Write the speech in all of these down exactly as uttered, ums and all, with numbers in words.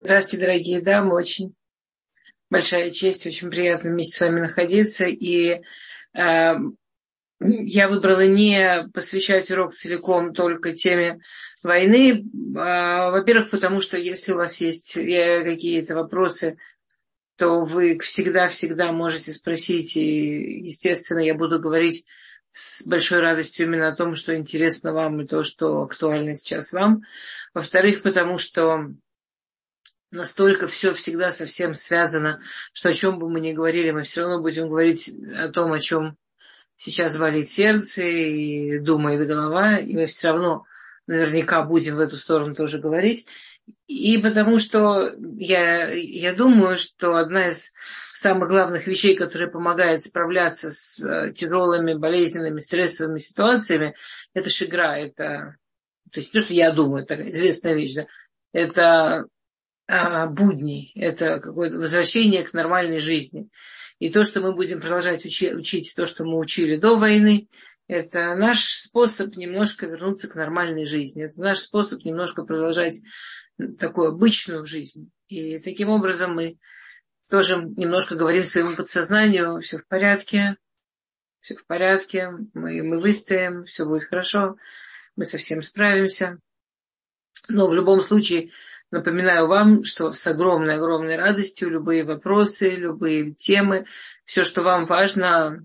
Здравствуйте, дорогие дамы. Очень большая честь, очень приятно вместе с вами находиться. И э, я выбрала не посвящать урок целиком только теме войны. Э, во-первых, потому что если у вас есть э, какие-то вопросы, то вы всегда-всегда можете спросить. И, естественно, я буду говорить с большой радостью именно о том, что интересно вам и то, что актуально сейчас вам. Во-вторых, потому что настолько все всегда совсем связано, что о чем бы мы ни говорили, мы все равно будем говорить о том, о чем сейчас болит сердце и думает голова, и мы все равно наверняка будем в эту сторону тоже говорить. И потому что я, я думаю, что одна из самых главных вещей, которая помогает справляться с тяжелыми, болезненными, стрессовыми ситуациями, это шигра, это, то есть то, что я думаю, такая известная вещь, да, это будни, это какое-то возвращение к нормальной жизни. И то, что мы будем продолжать учи, учить, то, что мы учили до войны, это наш способ немножко вернуться к нормальной жизни. Это наш способ немножко продолжать такую обычную жизнь. И таким образом мы тоже немножко говорим своему подсознанию: все в порядке, все в порядке, мы, мы выстоим, все будет хорошо, мы со всем справимся. Но в любом случае напоминаю вам, что с огромной-огромной радостью любые вопросы, любые темы, все, что вам важно,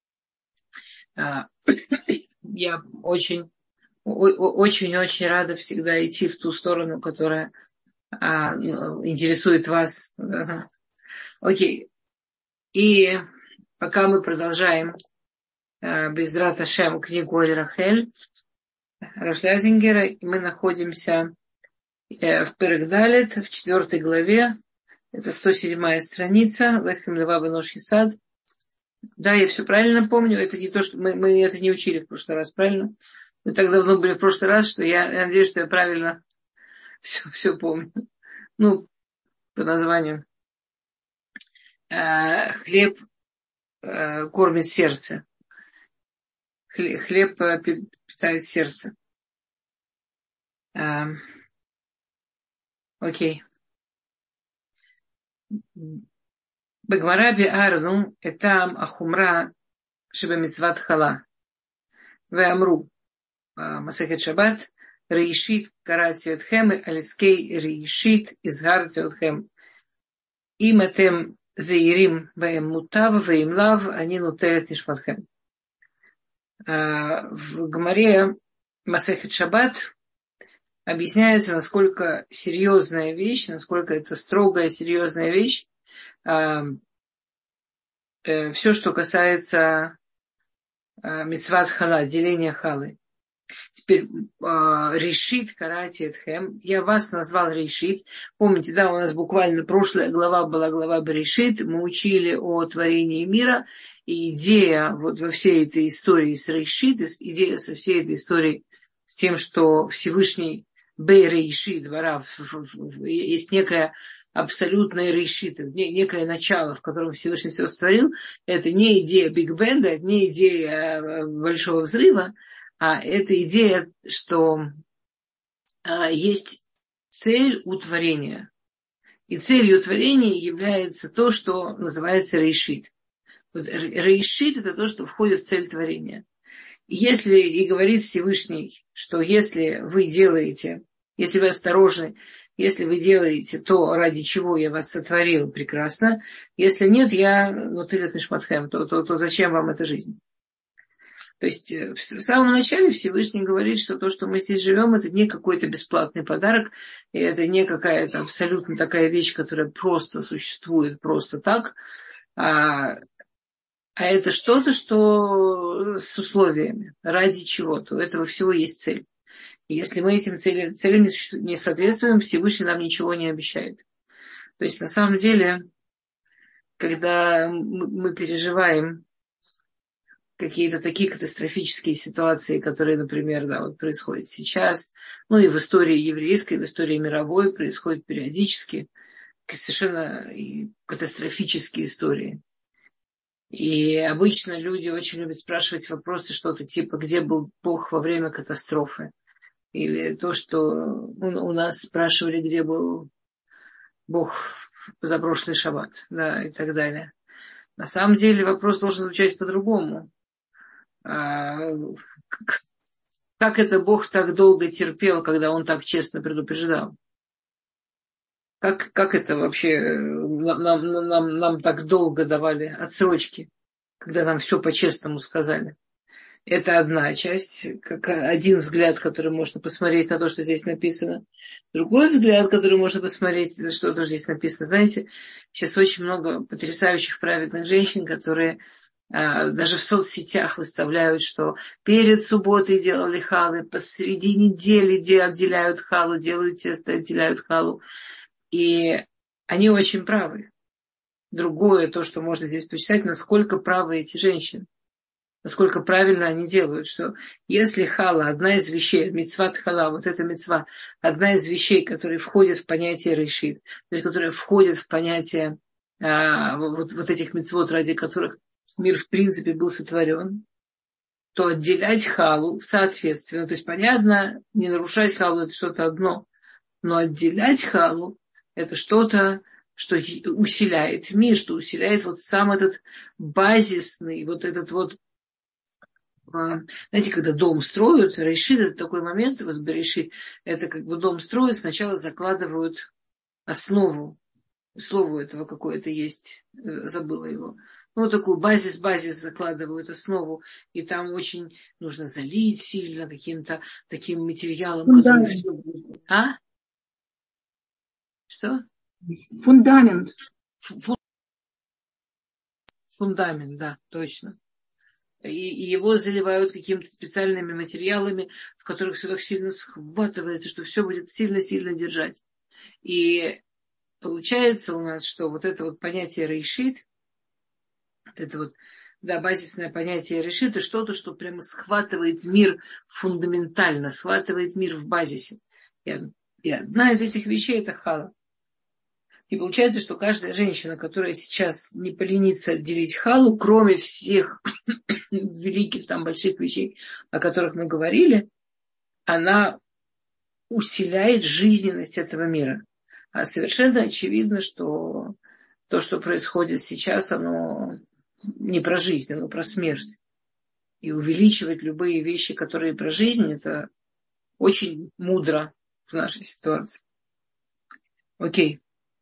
я очень, очень-очень рада всегда идти в ту сторону, которая интересует вас. Окей. И пока мы продолжаем Безрат Ашем книгу Оль Рахель Рашлязингера, мы находимся в Перек Далет, в четвертой главе, это сто седьмая страница, Лехем Лева Бенош Хисад. Да, я все правильно помню, это не то, что мы, мы это не учили в прошлый раз, правильно? Мы так давно были в прошлый раз, что я, я надеюсь, что я правильно все, все помню. Ну, по названию. А, хлеб а, кормит сердце. Хлеб, хлеб питает сердце. А, окей. בגמרא ביארנו את טעם החומרה שבמצוות חלה, ואמרו, מסכת שבת, ראשית קראתי אתכם, על עסקי ראשית הזהרתי אתכם. אם אתם זהירים בהם מוטב, ואם לאו, אני נוטלת נשמתכם. В Гемаре Масехет Шаббат объясняется, насколько серьезная вещь, насколько это строгая, серьезная вещь, все, что касается мицват хала, деления халы. Теперь решит карати этхем. Я вас назвал решит. Помните, да, у нас буквально прошлая глава была глава Берешит. Мы учили о творении мира. И идея вот во всей этой истории с решит, идея со всей этой историей с тем, что Всевышний Бей-Рейшит, двора, есть некая абсолютное решит, некое начало, в котором Всевышний все створил. Это не идея Биг Бенда, это не идея большого взрыва, а это идея, что есть цель у творения. И целью творения является то, что называется рейшит. Вот рейшит – это то, что входит в цель творения. Если и говорит Всевышний, что если вы делаете, если вы осторожны, если вы делаете то, ради чего я вас сотворил, прекрасно. Если нет, я нутилет нишматхем, то, то, то зачем вам эта жизнь? То есть в самом начале Всевышний говорит, что то, что мы здесь живем, это не какой-то бесплатный подарок, и это не какая-то абсолютно такая вещь, которая просто существует просто так, а, а это что-то, что с условиями, ради чего-то. У этого всего есть цель. И если мы этим целям, целям не соответствуем, Всевышний нам ничего не обещает. То есть на самом деле, когда мы переживаем какие-то такие катастрофические ситуации, которые, например, да, вот происходят сейчас, ну и в истории еврейской, в истории мировой происходят периодически совершенно катастрофические истории. И обычно люди очень любят спрашивать вопросы, что-то типа, где был Бог во время катастрофы? Или то, что у нас спрашивали, где был Бог позапрошлый шаббат, да, и так далее. На самом деле вопрос должен звучать по-другому. Как это Бог так долго терпел, когда Он так честно предупреждал? Как, как это вообще нам, нам, нам так долго давали отсрочки, когда нам все по-честному сказали? Это одна часть, как один взгляд, который можно посмотреть на то, что здесь написано. Другой взгляд, который можно посмотреть на что здесь написано. Знаете, сейчас очень много потрясающих праведных женщин, которые а, даже в соцсетях выставляют, что перед субботой делали халы, посреди недели отделяют халу, делают тесто, отделяют халу. И они очень правы. Другое, то, что можно здесь почитать, насколько правы эти женщины. Насколько правильно они делают, что если хала, одна из вещей, мицват хала, вот эта мицва, одна из вещей, которые входят в понятие решит, то есть которые входят в понятие а, вот, вот этих мицвот, ради которых мир в принципе был сотворен, то отделять халу соответственно, то есть понятно, не нарушать халу это что-то одно, но отделять халу это что-то, что усиляет мир, что усиляет вот сам этот базисный, вот этот вот. Знаете, когда дом строят, решит это такой момент, вот решит, это как бы дом строят, сначала закладывают основу, слово этого какое-то есть, забыла его. Ну, вот такую базис-базис закладывают основу, и там очень нужно залить сильно каким-то таким материалом, Фундамент. который все будет. А? Что? Фундамент. Фундамент, да, точно. И его заливают какими-то специальными материалами, в которых все так сильно схватывается, что все будет сильно-сильно держать. И получается у нас, что вот это вот понятие решит, вот это вот, да, базисное понятие решит, это что-то, что прямо схватывает мир фундаментально, схватывает мир в базисе. И, и одна из этих вещей это хала. И получается, что каждая женщина, которая сейчас не поленится отделить халу, кроме всех великих там больших вещей, о которых мы говорили, она усиляет жизненность этого мира. А совершенно очевидно, что то, что происходит сейчас, оно не про жизнь, оно про смерть. И увеличивать любые вещи, которые про жизнь, это очень мудро в нашей ситуации. Окей.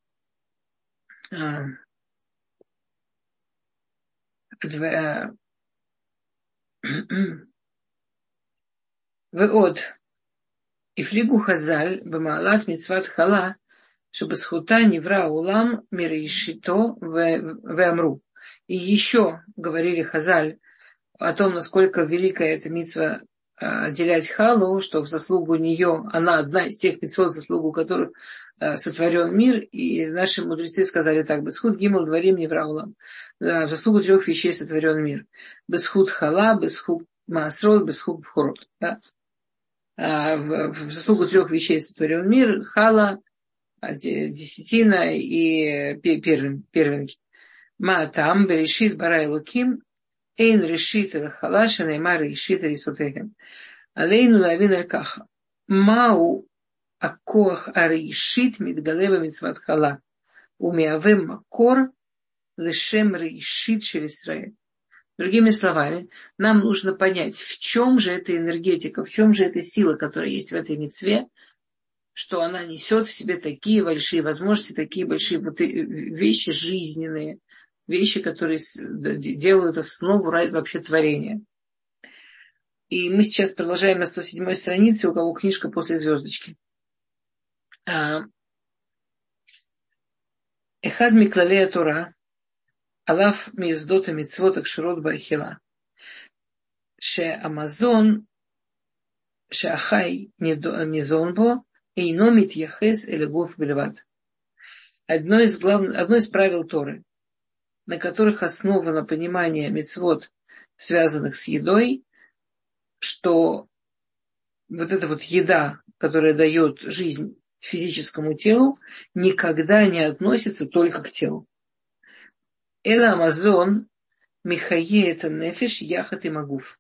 ועוד, הפליגו חז"ל במעלת מצוות חלה, שבזכותה נברא העולם מראשיתו ואמרו. И еще говорили хазаль о том, насколько великая эта мицва отделять халу, что в заслугу нее, она одна из тех мицвот, в заслугу которых сотворен мир, и наши мудрецы сказали так: бесхуд гимл дворим невра улам, в заслугу трех вещей сотворен мир. Бесхуд хала, бесхуд маасрот, бесхуд бхорот. Да? В заслугу трех вещей сотворен мир: хала, десятина и первенки. Ма там берешит бара элоким эйн решит эл хала шенейма решит рисотехем. Алейну лавин аль каха. Мау הכוח הראשית מתגלה במצוות חלה, ומהווה מקור לשם ראשית של ישראל. Другими словами, нам нужно понять, в чем же эта энергетика, в чем же эта сила, которая есть в этой мицве, что она несет в себе такие большие возможности, такие большие вещи жизненные, вещи, которые делают основу вообще творения. И мы сейчас продолжаем на сто седьмой странице, у кого книжка после звездочки. אחד מכללי התורה, עליו מיוסדות המצוות הקשורות באכילה, שהמזון שהחי ניזון בו אינו מתייחס אל הגוף בלבד. Одно из, главных, одно из правил Торы, на которых основано понимание мицвот, связанных с едой, что вот эта вот еда, которая дает жизнь физическому телу, никогда не относится только к телу. Эла амазон михае это нефеш яхат и магуф.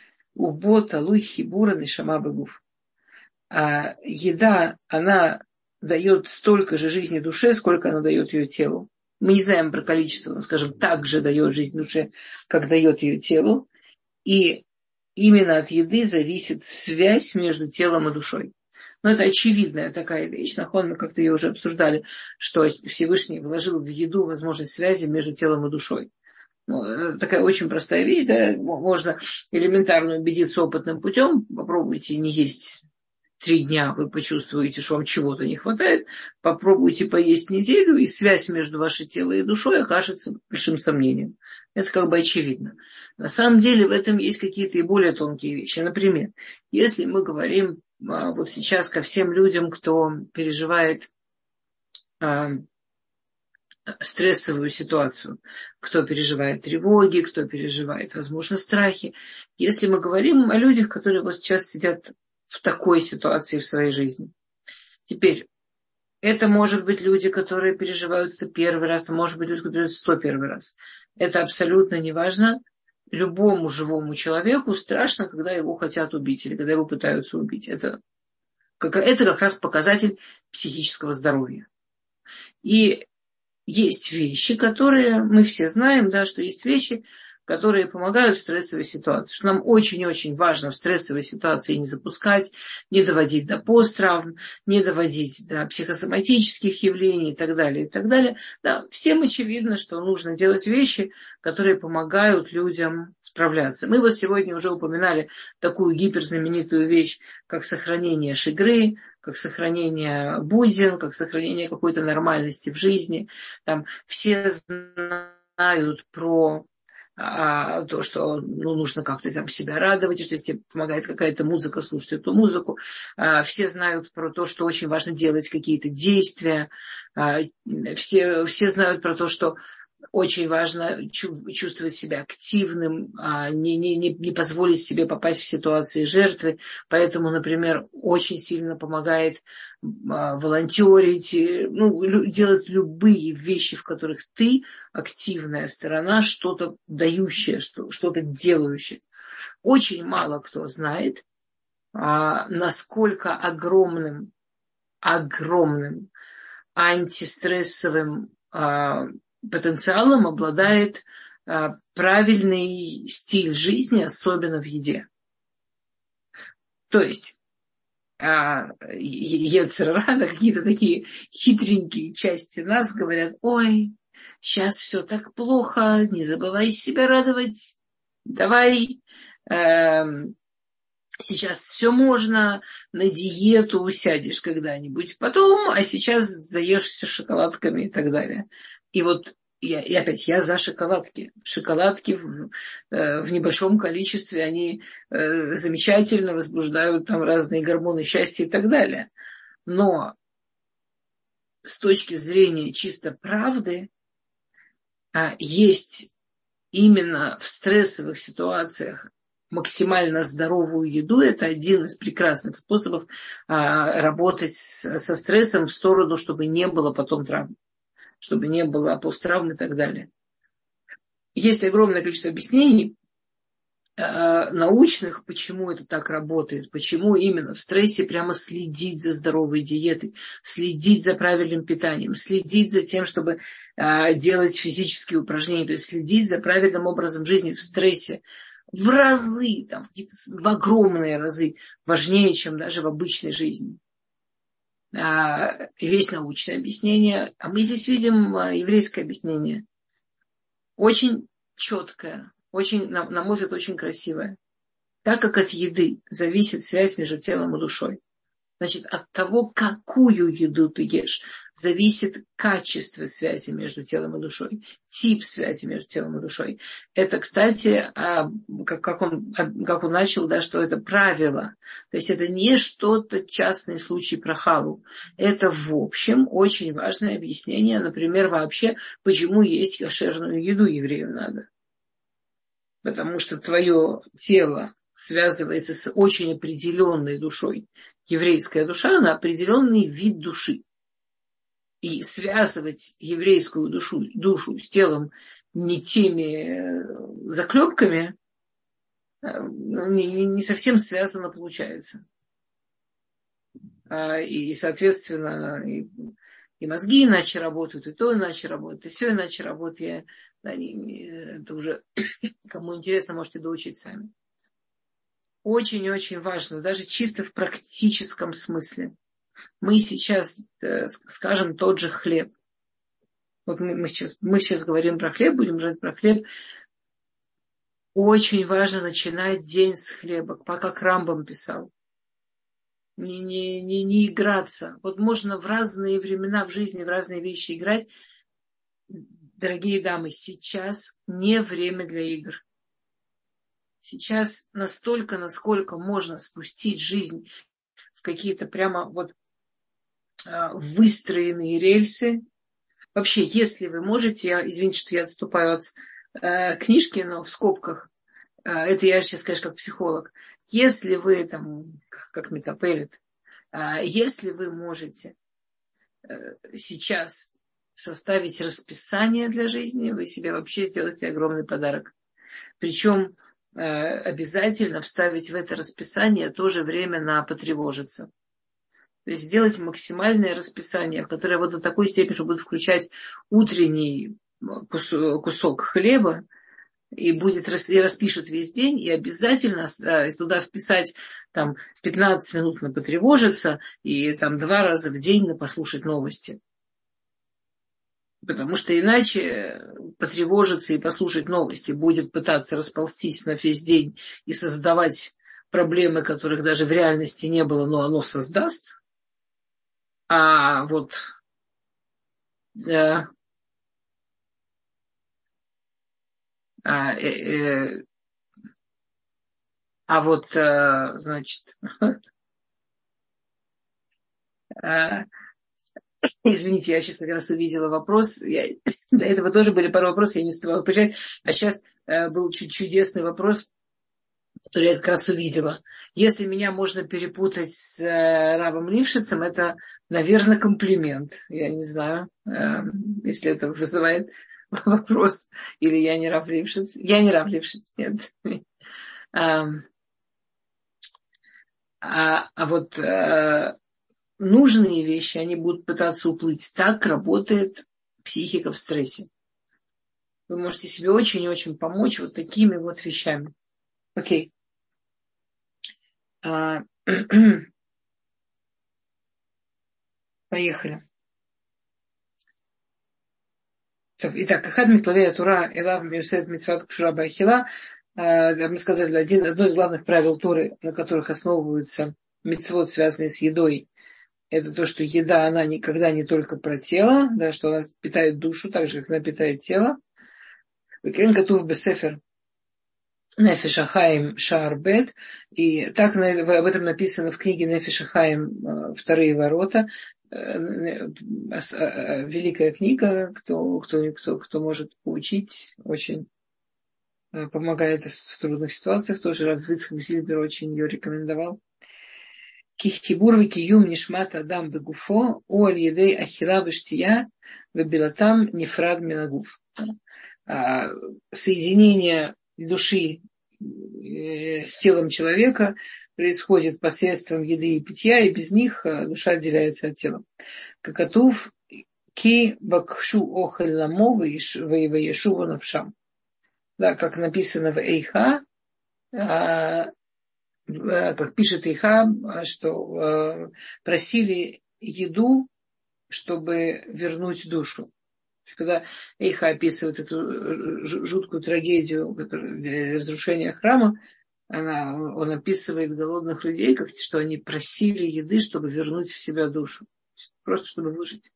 Убо талуй хибура нешама багуф. А еда, она дает столько же жизни душе, сколько она дает ее телу. Мы не знаем про количество, но, скажем, так же дает жизнь душе, как дает ее телу. И именно от еды зависит связь между телом и душой. Но это очевидная такая вещь. Нахон, мы как-то ее уже обсуждали, что Всевышний вложил в еду возможность связи между телом и душой. Ну, такая очень простая вещь, да, можно элементарно убедиться опытным путем. Попробуйте не есть три дня, вы почувствуете, что вам чего-то не хватает. Попробуйте поесть неделю, и связь между вашим телом и душой окажется большим сомнением. Это как бы очевидно. На самом деле в этом есть какие-то и более тонкие вещи. Например, если мы говорим а, вот сейчас ко всем людям, кто переживает а, стрессовую ситуацию, кто переживает тревоги, кто переживает, возможно, страхи. Если мы говорим о людях, которые вот сейчас сидят в такой ситуации в своей жизни. Теперь, это может быть люди, которые переживают это первый раз, а может быть люди, которые переживают сто первый раз. Это абсолютно не важно. Любому живому человеку страшно, когда его хотят убить или когда его пытаются убить. Это как, это как раз показатель психического здоровья. И есть вещи, которые мы все знаем, да, что есть вещи, которые помогают в стрессовой ситуации. Что нам очень-очень важно в стрессовой ситуации не запускать, не доводить до посттравм, не доводить до психосоматических явлений и так далее, и так далее. Да, всем очевидно, что нужно делать вещи, которые помогают людям справляться. Мы вот сегодня уже упоминали такую гиперзнаменитую вещь, как сохранение шигры, как сохранение буден, как сохранение какой-то нормальности в жизни. Там все знают про а, то, что ну, нужно как-то там себя радовать, и что если тебе помогает какая-то музыка, слушать эту музыку. А, все знают про то, что очень важно делать какие-то действия. А, все, все знают про то, что очень важно чувствовать себя активным, не, не, не, не позволить себе попасть в ситуации жертвы. Поэтому, например, очень сильно помогает волонтерить, ну, делать любые вещи, в которых ты, активная сторона, что-то дающее, что-то делающее. Очень мало кто знает, насколько огромным, огромным антистрессовым потенциалом обладает а, правильный стиль жизни, особенно в еде. То есть а, йецер ара, какие-то такие хитренькие части нас говорят: ой, сейчас все так плохо, не забывай себя радовать, давай, э, сейчас все можно, на диету усядешь когда-нибудь потом, а сейчас заешься шоколадками и так далее. И вот я, и опять я за шоколадки. Шоколадки в, э, в небольшом количестве, они э, замечательно возбуждают там разные гормоны счастья и так далее. Но с точки зрения чисто правды, э, есть именно в стрессовых ситуациях максимально здоровую еду. Это один из прекрасных способов а, работать с, со стрессом в сторону, чтобы не было потом травм, чтобы не было посттравм и так далее. Есть огромное количество объяснений а, научных, почему это так работает, почему именно в стрессе прямо следить за здоровой диетой, следить за правильным питанием, следить за тем, чтобы а, делать физические упражнения, то есть следить за правильным образом жизни в стрессе в разы, там, в огромные разы важнее, чем даже в обычной жизни. А, есть научное объяснение, а мы здесь видим еврейское объяснение. Очень четкое, очень, на, на мой взгляд, очень красивое. Так как от еды зависит связь между телом и душой, значит, от того, какую еду ты ешь, зависит качество связи между телом и душой, тип связи между телом и душой. Это, кстати, как, как, он, как он начал, да, что это правило. То есть это не что-то частный случай про халу. Это, в общем, очень важное объяснение, например, вообще, почему есть кошерную еду еврею надо. Потому что твое тело связывается с очень определенной душой. Еврейская душа, она определенный вид души. И связывать еврейскую душу, душу с телом не теми заклепками не, не совсем связано получается. и, соответственно, и, и мозги иначе работают, и то иначе работает, и все иначе работает. Я, это уже, кому интересно, можете доучить сами. Очень-очень важно, даже чисто в практическом смысле. Мы сейчас скажем тот же хлеб. Вот мы, мы, сейчас, мы сейчас говорим про хлеб, будем говорить про хлеб. Очень важно начинать день с хлеба, как Рамбам писал. Не, не, не, не играться. Вот можно в разные времена в жизни, в разные вещи играть. Дорогие дамы, сейчас не время для игр. Сейчас настолько, насколько можно спустить жизнь в какие-то прямо вот выстроенные рельсы. Вообще, если вы можете, я, извините, что я отступаю от э, книжки, но в скобках, э, это я сейчас, конечно, как психолог. Если вы там, как, как метапелит, э, если вы можете э, сейчас составить расписание для жизни, вы себе вообще сделаете огромный подарок. Причем э, обязательно вставить в это расписание тоже время на потревожиться. То есть сделать максимальное расписание, которое вот до такой степени, что будет включать утренний кусок хлеба и будет и распишет весь день, и обязательно туда вписать там, пятнадцать минут на потревожиться и там, два раза в день на послушать новости. Потому что иначе потревожиться и послушать новости будет пытаться расползтись на весь день и создавать проблемы, которых даже в реальности не было, но оно создаст. А вот да, а, э, э, а вот э, значит э, извините, я сейчас как раз увидела вопрос. Я, до этого тоже были пару вопросов, я не успевала отвечать. А сейчас э, был чуть чудесный вопрос, который я как раз увидела. Если меня можно перепутать с э, Равом Лившицем, это, наверное, комплимент. Я не знаю, э, если это вызывает вопрос. Или я не Рав Лившиц. Я не Рав Лившиц, нет. А, а, а вот э, нужные вещи, они будут пытаться уплыть. Так работает психика в стрессе. Вы можете себе очень-очень помочь вот такими вот вещами. Окей. А, поехали. Итак, Ахад Миклавея Тура Элав Миусет Митцват Кшура Бахила. Мы сказали, один, одно из главных правил Торы, на которых основываются мицвот, связанные с едой, это то, что еда, она никогда не только про тело, да, что она питает душу, так же, как она питает тело. Векен Катув Бесефер Нефеш Ахаим Шаар Бет. И так об этом написано в книге Нефеш Ахаим «Вторые ворота». Великая книга, кто, кто, кто, кто может поучить, очень помогает в трудных ситуациях. Тоже Рав Ицхак Зильбер очень ее рекомендовал. Кихибур векиюм нишмат адам бегуфо у аль-едей ахила бештия вебилатам нефрад минагуф. Соединение души с телом человека происходит посредством еды и питья, и без них душа отделяется от тела. Какатув ки бакшу охель ламо ваешува навшам. Да, как написано в Эйха, как пишет Эйха, что просили еду, чтобы вернуть душу. Когда Эйха описывает эту жуткую трагедию разрушения храма, она, он описывает голодных людей, как что они просили еды, чтобы вернуть в себя душу. Просто чтобы выжить.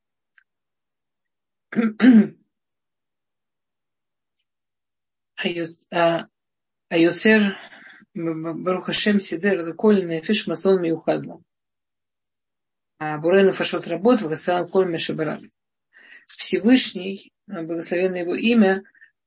Айоцер Барух Хашем Сидер Лаколь Нефиш Масон Миухадла. Бурена Фашот Работ Вагасан Коль Мешабарам. Всевышний, благословенное его имя,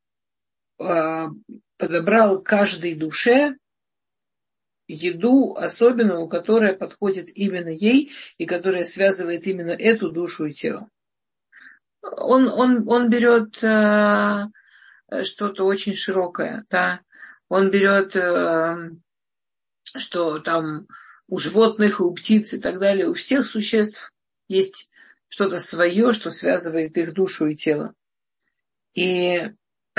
подобрал каждой душе еду особенную, которая подходит именно ей и которая связывает именно эту душу и тело. Он, он, он берет э, что-то очень широкое, да? Он берет, э, что там у животных, и у птиц и так далее. У всех существ есть что-то свое, что связывает их душу и тело. И,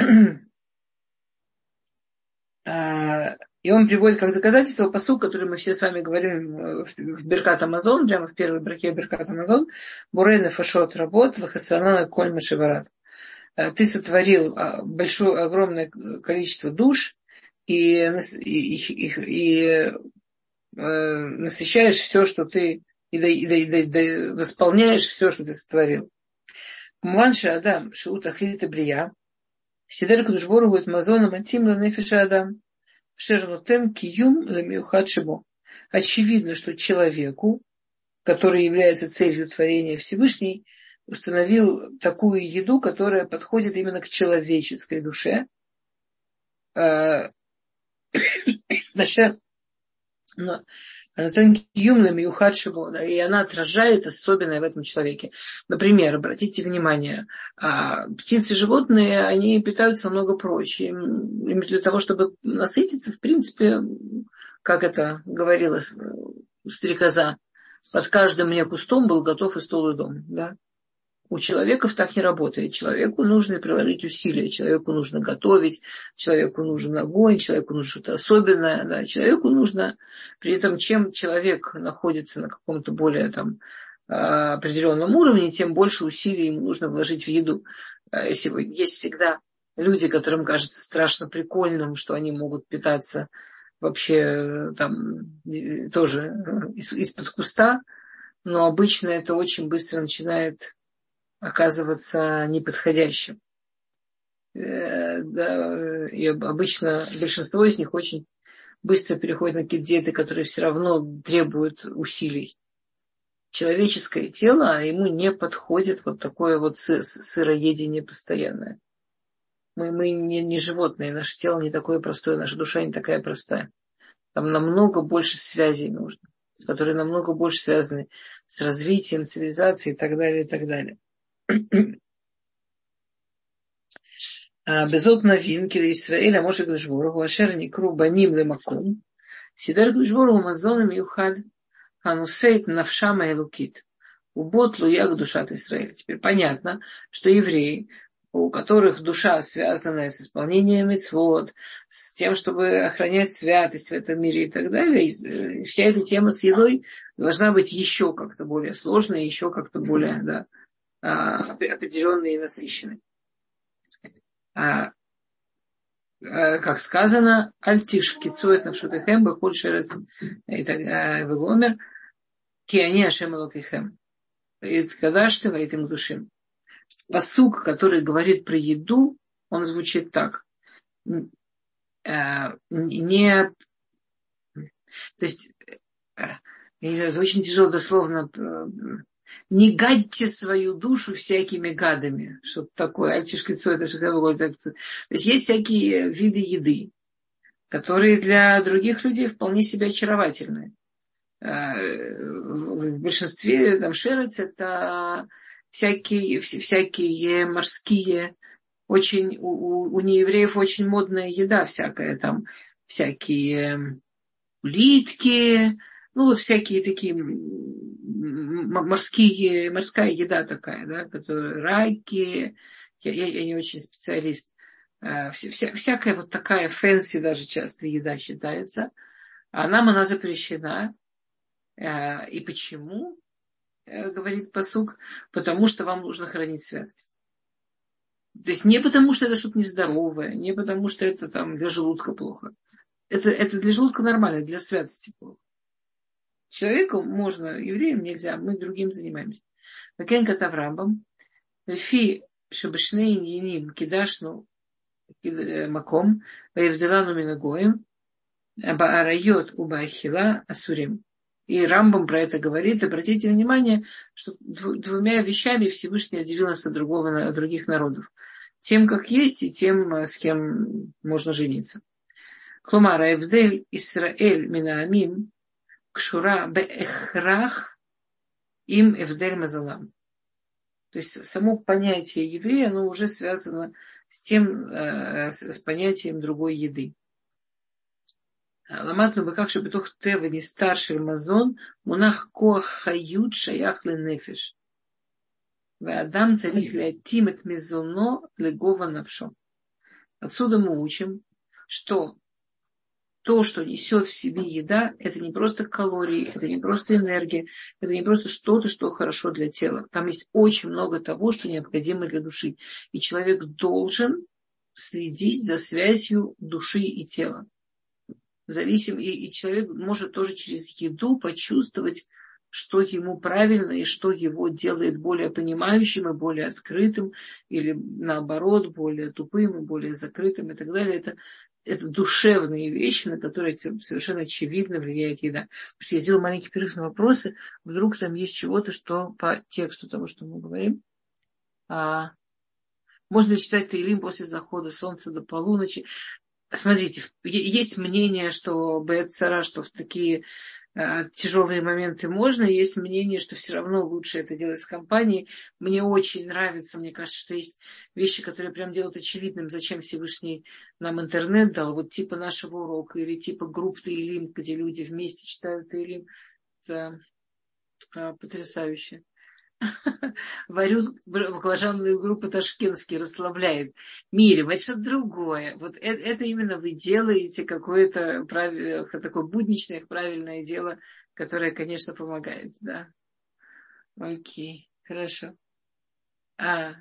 и он приводит как доказательство пасук, который мы все с вами говорим в Беркат Амазон, прямо в первой браке Беркат Амазон, Бурейна Фашот работ, Вахасанана Коль Машеварат. Ты сотворил большое, огромное количество душ и, и, и, и э, насыщаешь все, что ты, и, да, и, да, и, да, и восполняешь все, что ты сотворил. Куманша Адам, Шиута Хлита Брия, Сидер Кудушбору будет Мазоном Антим Ланефиша Адам, Шерлотен Киюм Ламиухат Шибо. Очевидно, что человеку, который является целью творения Всевышней, установил такую еду, которая подходит именно к человеческой душе. И она отражает особенное в этом человеке. Например, обратите внимание, птицы и животные, они питаются намного проще. Им для того, чтобы насытиться, в принципе, как это говорилось у стрекоза, под каждым мне кустом был готов и стол, и дом. Да? У человеков так не работает. Человеку нужно приложить усилия, человеку нужно готовить, человеку нужен огонь, человеку нужно что-то особенное. Да. Человеку нужно, при этом, чем человек находится на каком-то более там, определенном уровне, тем больше усилий ему нужно вложить в еду. Если есть всегда люди, которым кажется страшно прикольным, что они могут питаться вообще там тоже из-под куста, но обычно это очень быстро начинает оказываться неподходящим. Да, и обычно большинство из них очень быстро переходит на какие-то диеты, которые все равно требуют усилий. Человеческое тело, ему не подходит вот такое вот сыроедение постоянное. Мы, мы не, не животные, наше тело не такое простое, наша душа не такая простая. Там намного больше связей нужно, которые намного больше связаны с развитием цивилизации и так далее, и так далее. Безот новин, кида Исраэля, Моше Гдушбору, Ашер Никру Баним Лемакум, Сидер Гдушбору Мазоном Юхад, Анусейт Навшама Элукит, Убот Луяк Душат Исраэль. Теперь понятно, что евреи, у которых душа, связанная с исполнением мицвот, с тем, чтобы охранять святость в этом мире и так далее, вся эта тема с едой должна быть еще как-то более сложной, еще как-то более, да, определенной и насыщенной. А, как сказано, альтиш кицует навшутехем бахуль шерец и так вегомер киани ашем элокихем и когда что в этим душим. Пасук, который говорит про еду, он звучит так: не, то есть, я не знаю, это очень тяжело дословно. Не гадьте свою душу всякими гадами. Что-то такое. Альтишкицу, это что-то. То есть есть всякие виды еды, которые для других людей вполне себе очаровательны. В большинстве там шерец это всякие, всякие морские, очень, у, у неевреев очень модная еда всякая, там всякие улитки, ну вот всякие такие морские, морская еда такая, да, которые раки, я, я, я не очень специалист, а, вся, вся, всякая вот такая фэнси даже часто еда считается, а нам она запрещена. А, и почему, говорит пасук, потому что вам нужно хранить святость. То есть не потому, что это что-то нездоровое, не потому, что это там для желудка плохо. Это, это для желудка нормально, для святости плохо. Человеку можно, евреям нельзя, мы другим занимаемся. Вакен катав Рамбам, фи шабашней иньяним кидашну маком, ваевделану минагоем, баарайот убаахила асурим. И Рамбам про это говорит. Обратите внимание, что двумя вещами Всевышний отделил нас от, другого, от других народов. Тем, как есть, и тем, с кем можно жениться. Клумар Эвдель Исраэль Минаамим Кшура Беэхрах им Эвдель Мазалам. То есть само понятие еврея, оно уже связано с тем, с понятием другой еды. Ламатну бы как, чтобы тох тева не старший мазон, мунах коах хают шаях ленефиш. Веадам царих лятим эт мизоно легова навшо. Отсюда мы учим, что то, что несет в себе еда, это не просто калории, это не просто энергия, это не просто что-то, что хорошо для тела. Там есть очень много того, что необходимо для души. И человек должен следить за связью души и тела. Зависим, и, и человек может тоже через еду почувствовать, что ему правильно и что его делает более понимающим и более открытым, или наоборот, более тупым и более закрытым и так далее. Это, это душевные вещи, на которые совершенно очевидно влияет еда. Потому что я сделала маленький перерыв на вопросы, вдруг там есть чего-то, что по тексту того, что мы говорим. А, можно ли читать Теилим после захода солнца до полуночи? Смотрите, есть мнение, что беэт цара, что в такие э, тяжелые моменты можно, есть мнение, что все равно лучше это делать в компании. Мне очень нравится, мне кажется, что есть вещи, которые прям делают очевидным, зачем Всевышний нам интернет дал, вот типа нашего урока или типа групп Теилим, где люди вместе читают Теилим. Это э, потрясающе. Варю баклажанную группу ташкентский, расслабляет. Мирим, это что-то другое. Вот это, это именно вы делаете какое-то прав... такое будничное, правильное дело, которое, конечно, помогает. Да. Окей, хорошо. А.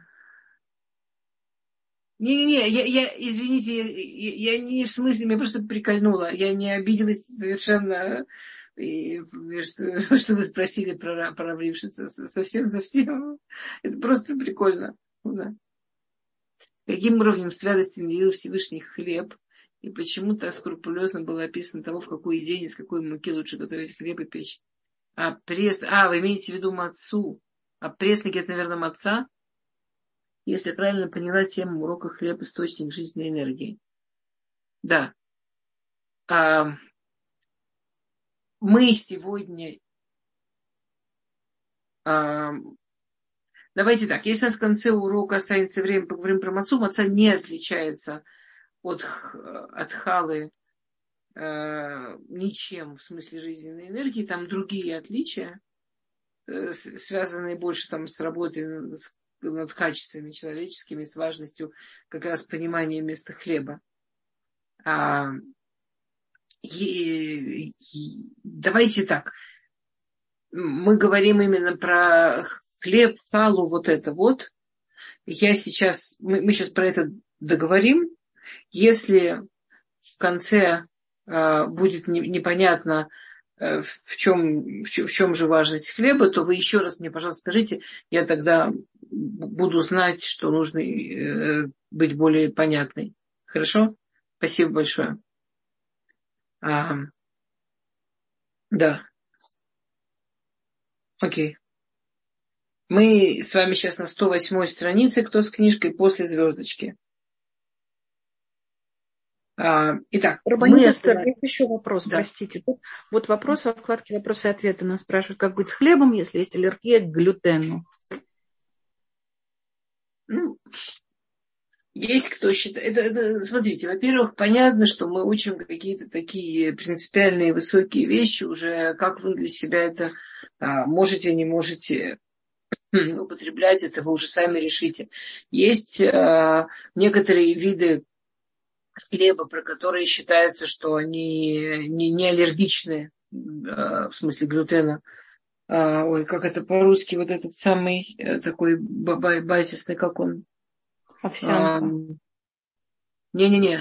Не-не-не, я, я, извините, я, я не в смысле, меня просто прикольнула. Я не обиделась совершенно. И что, что вы спросили про, про Равлившица, совсем-совсем. Это просто прикольно. Да. Каким уровнем святости наделил Всевышний хлеб, и почему так скрупулезно было описано того, в какой день, из какой муки лучше готовить хлеб и печь. А, пресс... а вы имеете в виду мацу. А пресники, это, наверное, маца? Если я правильно поняла тему урока «Хлеб – источник жизненной энергии». Да. А... Мы сегодня... А, давайте так, если у нас в конце урока останется время, поговорим про мацу. Маца не отличается от, от халы э, ничем в смысле жизненной энергии. Там другие отличия, э, связанные больше там, с работой над, над качествами человеческими, с важностью как раз понимания места хлеба. А, и, и, давайте так. Мы говорим именно про хлеб, халу, вот это вот. Я сейчас, мы, мы сейчас про это договорим. Если в конце э, будет не, непонятно, э, в, чем, в, чем, в чем же важность хлеба, то вы еще раз мне, пожалуйста, скажите, я тогда буду знать, что нужно э, быть более понятной. Хорошо? Спасибо большое. А, да. Окей. Мы с вами сейчас на сто восьмой странице, кто с книжкой после звездочки. А, итак, Рабанит мы Эстер, оставим... есть еще вопрос, да. Простите. Тут вот вопрос во вкладке «Вопросы и ответы». Нас спрашивают, как быть с хлебом, если есть аллергия к глютену. Ну, есть кто считает... Это, это, смотрите, во-первых, понятно, что мы учим какие-то такие принципиальные высокие вещи уже, как вы для себя это а, можете, не можете употреблять, это вы уже сами решите. Есть а, некоторые виды хлеба, про которые считается, что они не, не аллергичны, а, в смысле глютена. А, ой, как это по-русски, вот этот самый такой базисный, как он? Овсянка. Не-не-не.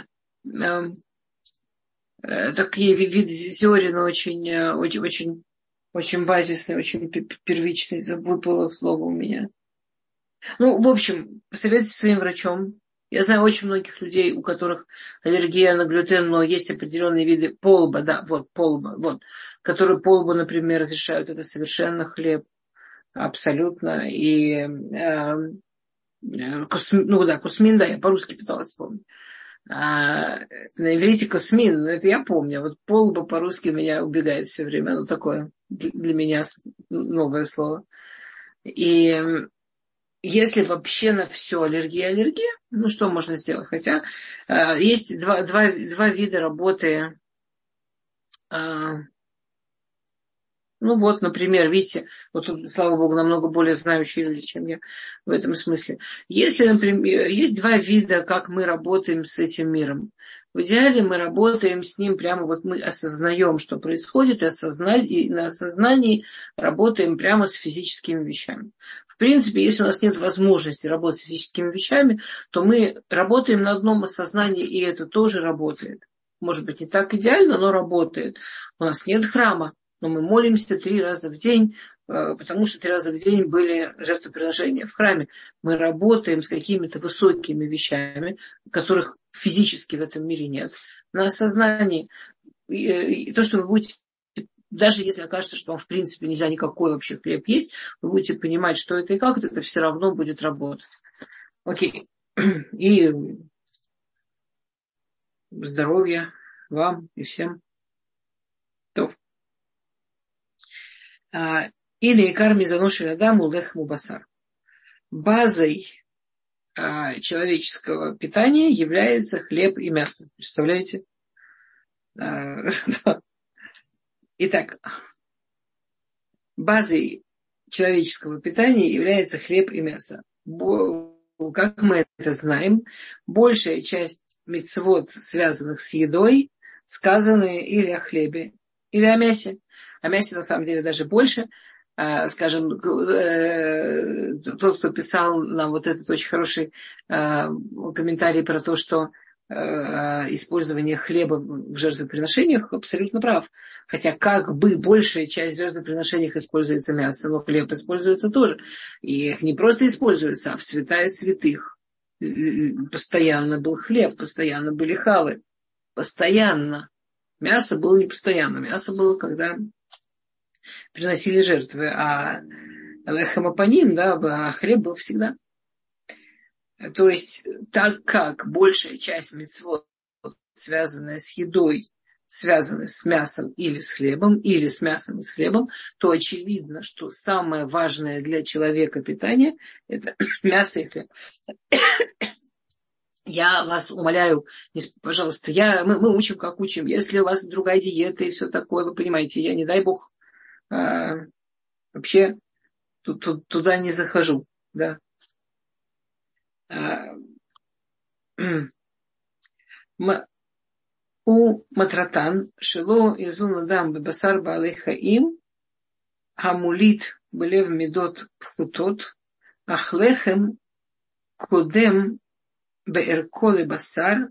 Такие вид зерен очень, очень, очень, очень базисный, очень первичный. Выпало слово у меня. Ну, в общем, посоветуйте своим врачом. Я знаю очень многих людей, у которых аллергия на глютен, но есть определенные виды полба, да, вот, полба, вот, которые полбу, например, разрешают. Это совершенно хлеб, абсолютно. И, э, кусмин, ну да, кусмин, да, я по-русски пыталась вспомнить. А, на иврите космин, это я помню. Вот полба по-русски у меня убегает все время. Ну, такое для меня новое слово. И если вообще на все аллергия, аллергия, ну, что можно сделать? Хотя есть два, два, два вида работы А, ну вот, например, видите, вот тут, слава богу, намного более знающие люди, чем я в этом смысле. Если, например, есть два вида, как мы работаем с этим миром. В идеале мы работаем с ним прямо, вот мы осознаем, что происходит, и, осозна... и на осознании работаем прямо с физическими вещами. В принципе, если у нас нет возможности работать с физическими вещами, то мы работаем на одном осознании, и это тоже работает. Может быть, не так идеально, но работает. У нас нет храма, но мы молимся три раза в день, потому что три раза в день были жертвоприношения в храме. Мы работаем с какими-то высокими вещами, которых физически в этом мире нет. На осознании. И то, что вы будете, даже если окажется, что вам в принципе нельзя никакой вообще хлеб есть, вы будете понимать, что это и как это, это все равно будет работать. Окей. И здоровья вам и всем. То. Или карми заношили адаму лехму басар. Базой а, человеческого питания является хлеб и мясо. Представляете? А, Итак, базой человеческого питания является хлеб и мясо. Как мы это знаем, большая часть мицвот, связанных с едой, сказаны или о хлебе, или о мясе. О мясе, на самом деле, даже больше. Скажем, тот, кто писал нам вот этот очень хороший комментарий про то, что использование хлеба в жертвоприношениях, абсолютно прав. Хотя как бы большая часть в жертвоприношениях используется мясо, но хлеб используется тоже. И их не просто используется, а в святая святых. Постоянно был хлеб, постоянно были халы. Постоянно. Мясо было не постоянно. Мясо было, когда приносили жертвы. А лехамапаним, да, а хлеб был всегда. То есть, так как большая часть мицвот, связанная с едой, связана с мясом или с хлебом, или с мясом и с хлебом, то очевидно, что самое важное для человека питание – это мясо и хлеб. Я вас умоляю, пожалуйста, я, мы, мы учим, как учим. Если у вас другая диета и все такое, вы понимаете, я, не дай бог, а, вообще тут, тут, туда не захожу. Да. У матратан шело изун адам бебасар баалей хаим хамулит белев медот пхутот ахлехем кодем беэрко лебасар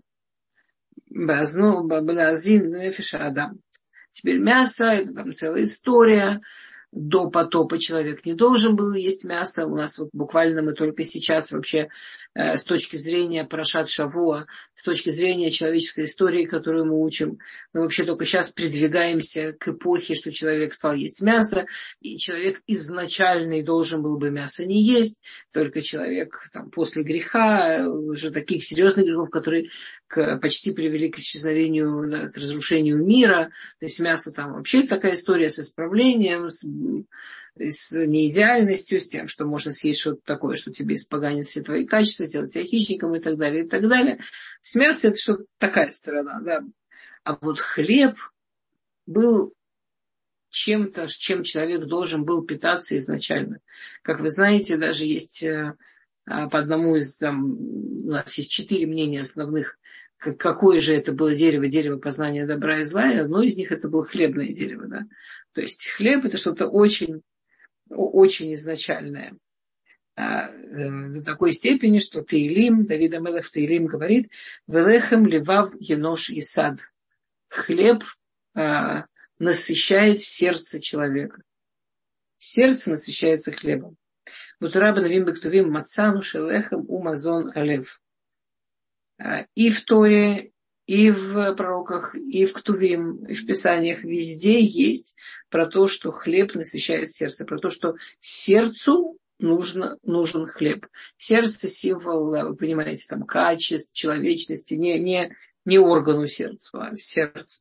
беазно баазин нефеша адам. Теперь мясо, это там целая история. До потопа человек не должен был есть мясо. У нас вот буквально мы только сейчас вообще э, с точки зрения Парашат Шавуа, с точки зрения человеческой истории, которую мы учим, мы вообще только сейчас придвигаемся к эпохе, что человек стал есть мясо, и человек изначальный должен был бы мясо не есть, только человек там, после греха, уже таких серьезных грехов, которые к, почти привели к исчезновению, да, к разрушению мира. То есть мясо там вообще такая история с исправлением, с, с неидеальностью, с тем, что можно съесть что-то такое, что тебе испоганит все твои качества, сделать тебя хищником и так далее, и так далее. С мясом это что-то такая сторона, да. А вот хлеб был чем-то, чем человек должен был питаться изначально. Как вы знаете, даже есть по одному из, там, у нас есть четыре мнения основных, какое же это было дерево, дерево познания добра и зла, и одно из них это было хлебное дерево. Да? То есть хлеб это что-то очень, очень изначальное. А, э, до такой степени, что Теилим, Давид ха-Мелех в Теилим говорит, «Велехем левав енош и сад». Хлеб а, насыщает сердце человека. Сердце насыщается хлебом. Бутураба навим бектувим мацану шелехем умазон алев. И в Торе, и в пророках, и в Ктувим, и в Писаниях везде есть про то, что хлеб насыщает сердце, про то, что сердцу нужно, нужен хлеб. Сердце – символ, вы понимаете, там, качеств, человечности, не, не, не органу сердцу, а сердцу.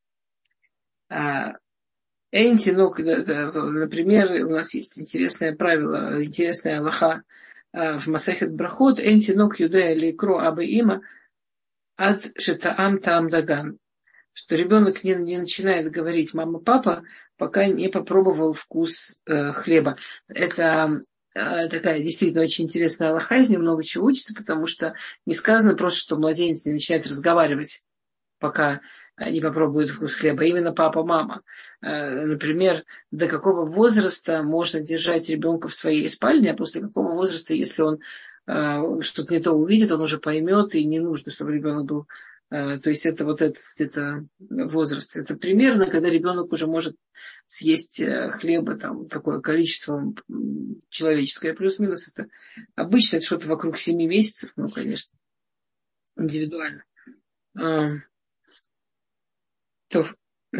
Энтинок, например, у нас есть интересное правило, интересная алаха в Масехет Брахот, энтинок юдея ликро абы има ад шетаам таам даган. что ребенок не, не начинает говорить «мама, папа», пока не попробовал вкус э, хлеба. Это э, такая действительно очень интересная алаха, из нее много чего учится, потому что не сказано просто, что младенец не начинает разговаривать, пока не попробуют вкус хлеба. Именно папа, мама. Э, например, до какого возраста можно держать ребенка в своей спальне, а после какого возраста, если он э, что-то не то увидит, он уже поймет, и не нужно, чтобы ребенок был. Э, то есть это вот этот это возраст. Это примерно, когда ребенок уже может съесть хлеба, там, такое количество человеческое, плюс-минус. Это обычно это что-то вокруг семи месяцев, ну, конечно, индивидуально. טוב,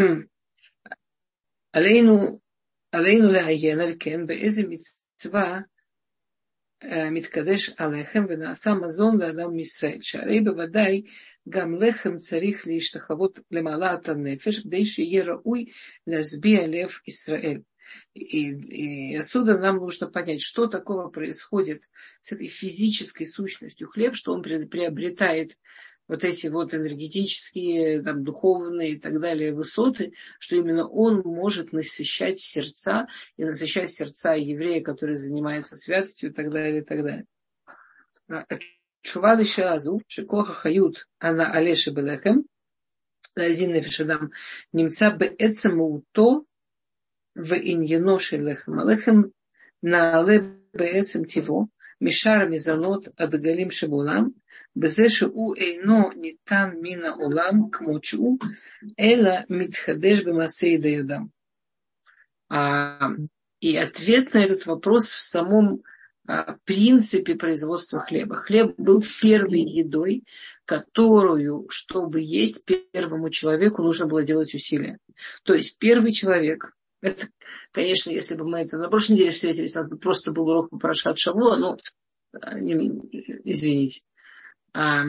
עלינו, עלינו לעיין על כן באיזה מצווה מתקדש הלחם ונעשה מזון לאדם מישראל, שהרי בוודאי גם לחם צריך להשתחוות למעלת הנפש, כדי שיהיה ראוי להשביע לב ישראל. И, и отсюда нам нужно понять, что такого происходит с этой физической сущностью хлеб, что он приобретает вот эти вот энергетические, там, духовные и так далее высоты, что именно он может насыщать сердца и насыщать сердца еврея, который занимается святостью и так далее, и так далее. Тшува лишазу, шикоха хают, ана алеши белехем, лазин нефешадам, немца беэцем уто в иньяно шелехем. Алехем наале беэцем тиво, мишар мизанот адгалим шебулам, בזה שהוא אינו ניתן מן העולם כמו שהוא, אלא מתחדש במעשה ידי אדם. И ответ на этот вопрос в самом принципе производства хлеба. Хлеб был первой едой, которую, чтобы есть первому человеку, нужно было делать усилия. То есть первый человек, это, конечно, если бы мы это на прошлой неделе встретились, у нас бы просто был урок по Парашат Шавуа, но извините. А,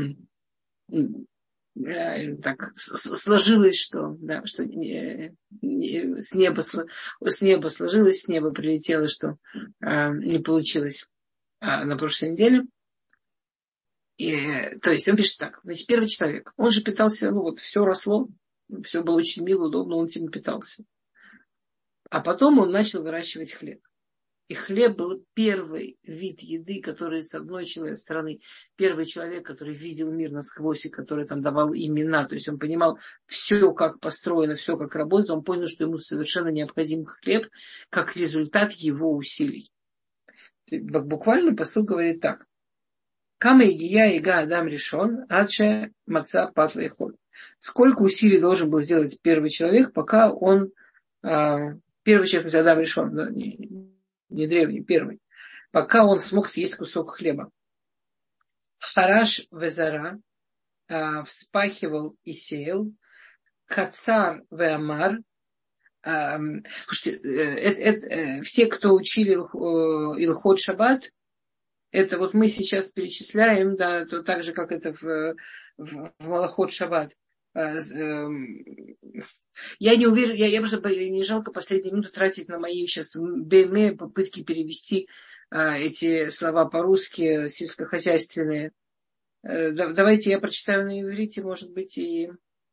так сложилось, что, да, что не, не, с, неба, с неба сложилось, с неба прилетело, что а, не получилось а, на прошлой неделе. И, то есть он пишет так. Значит, первый человек, он же питался, ну вот, все росло, все было очень мило, удобно, он этим питался. А потом он начал выращивать хлеб. И хлеб был первый вид еды, который с одной стороны, первый человек, который видел мир насквозь и который там давал имена, то есть он понимал все, как построено, все, как работает, он понял, что ему совершенно необходим хлеб, как результат его усилий. Буквально посыл говорит так. Кама игия ига адам решен, адше маца патла и ход. Сколько усилий должен был сделать первый человек, пока он, первый человек, адам решен, да, не, не древний, первый, пока он смог съесть кусок хлеба. Хараш везара, э, вспахивал и сеял. Кацар веамар. Э, слушайте, э, э, э, все, кто учили э, Илхот Шаббат, это вот мы сейчас перечисляем, да, то так же, как это в, в, в Малахот Шаббат. Я не уверена, я, я просто не жалко последние минуты тратить на мои сейчас БМ попытки перевести а, эти слова по-русски, сельскохозяйственные. А, давайте я прочитаю на иврите, может быть, и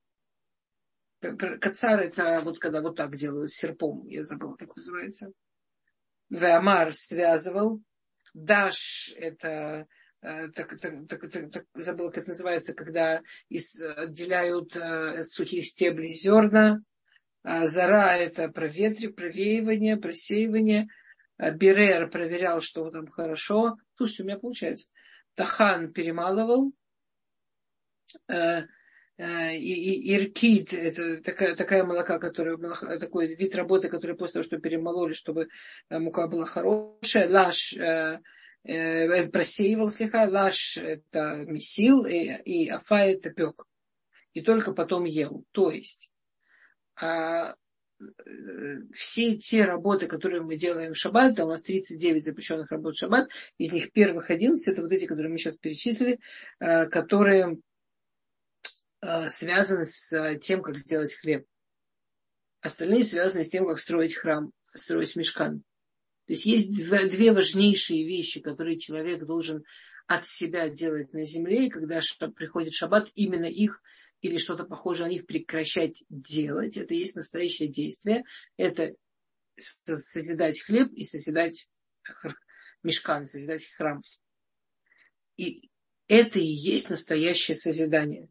кацар это вот когда вот так делают серпом, я забыла, как называется. Веамар связывал, даш это Так, так, так, так, так, забыла, как это называется, когда из, отделяют э, от сухих стеблей зерна. А зара это проветри, провеивание, просеивание. А берер проверял, что там хорошо. Слушайте, у меня получается. Тахан перемалывал. Э, э, и, и иркид это такая, такая молока, которая, такой вид работы, который после того, что перемололи, чтобы мука была хорошая. Лаш э, просеивал слегка, лаш это месил, и, и афа это пек. И только потом ел. То есть а, все те работы, которые мы делаем в шаббат, там у нас тридцать девять запрещенных работ в шаббат, из них первых одиннадцать, это вот эти, которые мы сейчас перечислили, а, которые а, связаны с тем, как сделать хлеб. Остальные связаны с тем, как строить храм, строить мишкан. То есть есть две важнейшие вещи, которые человек должен от себя делать на земле, и когда приходит шаббат, именно их или что-то похожее на них прекращать делать. Это и есть настоящее действие. Это созидать хлеб и созидать мишкан, созидать храм. И это и есть настоящее созидание.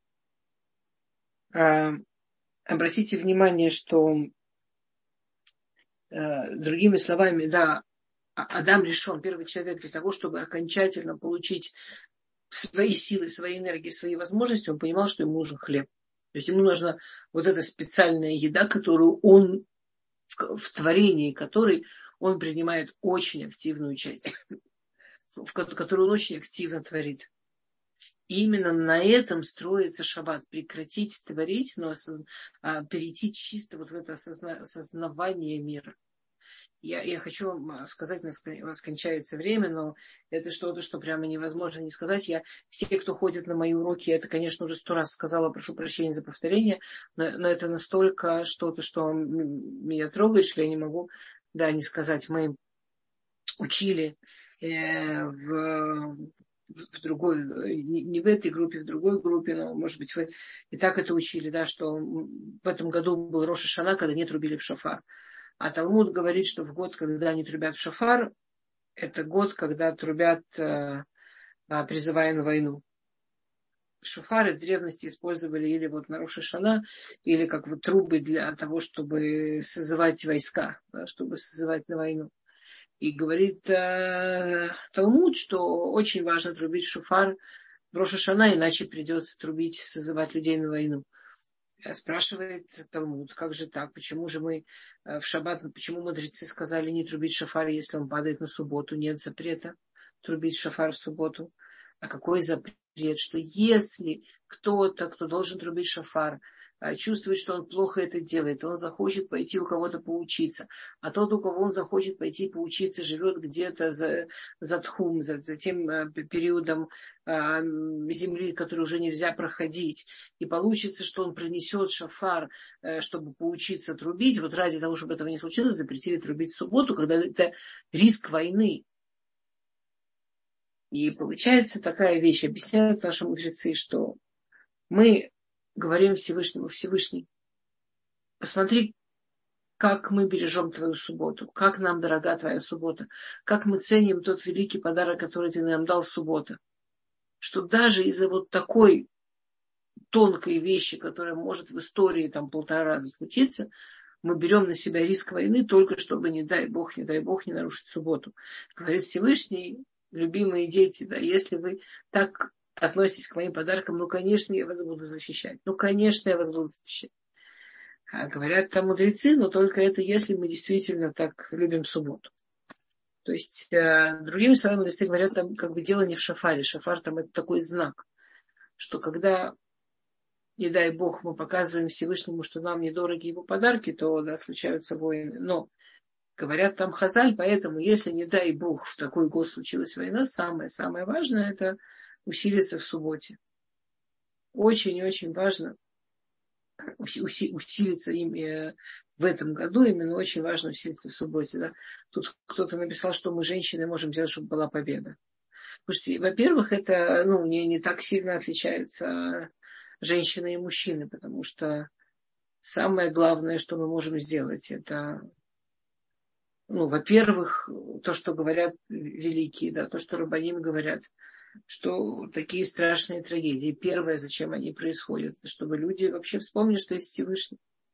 А, обратите внимание, что а, другими словами, да, Адам решен, первый человек, для того, чтобы окончательно получить свои силы, свои энергии, свои возможности, он понимал, что ему нужен хлеб. То есть ему нужна вот эта специальная еда, которую он, в, в творении которой он принимает очень активную часть, в которую он очень активно творит. И именно на этом строится шаббат. Прекратить творить, но осозна... перейти чисто вот в это осозна... осознавание мира. Я, я хочу вам сказать, у нас, у нас кончается время, но это что-то, что прямо невозможно не сказать. Я, все, кто ходит на мои уроки, это, конечно, уже сто раз сказала, прошу прощения за повторение, но, но это настолько что-то, что меня трогает, что я не могу, да, не сказать. Мы учили э, в, в другой, не, не в этой группе, в другой группе, но, может быть, вы и так это учили, да, что в этом году был Рош ха-Шана, когда не трубили в шофар. А Талмуд говорит, что в год, когда они трубят в шофар, это год, когда трубят, э, призывая на войну. Шофары в древности использовали или вот на Рош ха-Шана, или как вот трубы для того, чтобы созывать войска, да, чтобы созывать на войну. И говорит э, Талмуд, что очень важно трубить шофар в Рош ха-Шана, иначе придется трубить, созывать людей на войну. Спрашивает Талмуд, как же так, почему же мы в шаббат, почему мудрецы сказали не трубить шофар, если он падает на субботу, нет запрета трубить шофар в субботу. А какой запрет, что если кто-то, кто должен трубить шофар, чувствует, что он плохо это делает, он захочет пойти у кого-то поучиться, а тот, у кого он захочет пойти поучиться, живет где-то за, за тхум, за, за тем периодом а, земли, который уже нельзя проходить, и получится, что он принесет шофар, чтобы поучиться трубить, вот ради того, чтобы этого не случилось, запретили трубить в субботу, когда это риск войны. И получается такая вещь, объясняют наши мудрецы, что мы говорим Всевышнему: Всевышний, посмотри, как мы бережем твою субботу, как нам дорога твоя суббота, как мы ценим тот великий подарок, который ты нам дал, суббота. Что даже из-за вот такой тонкой вещи, которая может в истории там полтора раза случиться, мы берем на себя риск войны только чтобы, не дай Бог, не дай Бог, не нарушить субботу. Говорит Всевышний: любимые дети, да, если вы так относитесь к моим подаркам, ну, конечно, я вас буду защищать. Ну, конечно, я вас буду защищать. А говорят там мудрецы, но только это если мы действительно так любим субботу. То есть, э, другими словами, мудрецы говорят, там как бы дело не в шофаре. Шофар там это такой знак, что когда, не дай Бог, мы показываем Всевышнему, что нам недороги его подарки, то, да, случаются войны. Но говорят там Хазаль, поэтому, если, не дай Бог, в такой год случилась война, самое-самое важное – это усилиться в субботе. Очень-очень важно усилиться им в этом году, именно очень важно усилиться в субботе. Да? Тут кто-то написал, что мы, женщины, можем делать, чтобы была победа. Слушайте, во-первых, это ну, не, не так сильно отличаются женщины и мужчины, потому что самое главное, что мы можем сделать, это, ну, во-первых, то, что говорят великие, да, то, что рабаним говорят, что такие страшные трагедии. Первое, зачем они происходят, чтобы люди вообще вспомнили, что есть Всевышний.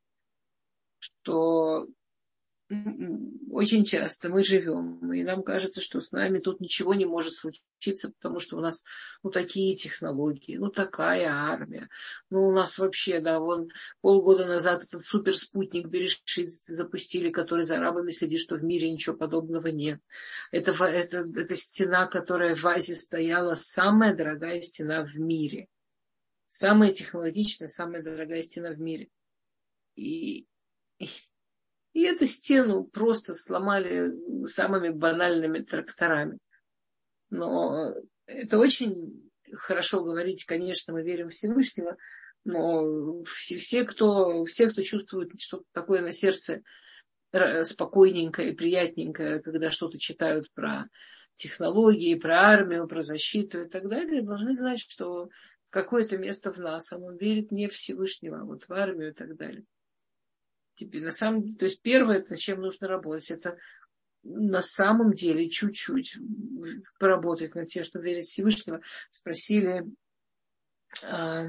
Что очень часто мы живем, и нам кажется, что с нами тут ничего не может случиться, потому что у нас ну, такие технологии, ну такая армия. Ну у нас вообще, да, вон полгода назад этот суперспутник Берешит запустили, который за арабами следит, что в мире ничего подобного нет. Это, это, это стена, которая в Азии стояла, самая дорогая стена в мире. Самая технологичная, самая дорогая стена в мире. И... И эту стену просто сломали самыми банальными тракторами. Но это очень хорошо говорить, конечно, мы верим в Всевышнего, но все, все, кто, все, кто чувствует что-то такое на сердце спокойненькое и приятненькое, когда что-то читают про технологии, про армию, про защиту и так далее, должны знать, что в какое-то место в нас, а он верит не в Всевышнего, а вот в армию и так далее. Теперь, на самом деле, то есть первое, над чем нужно работать, это на самом деле чуть-чуть поработать над тем, чтобы верить в Всевышнего. Спросили, а,